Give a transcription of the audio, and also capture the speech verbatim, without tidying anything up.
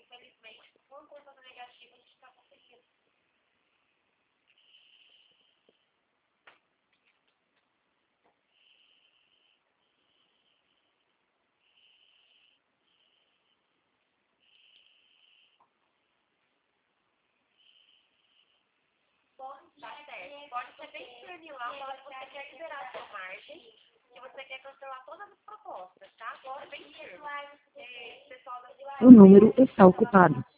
infelizmente, por conta da negativa, a gente está conseguindo. Tá certo. Pode ser bem firme lá, fala que você quer liberar a sua margem, que você quer cancelar todas as propostas, tá? Pode ser bem firme. É, pessoal da O número está ocupado.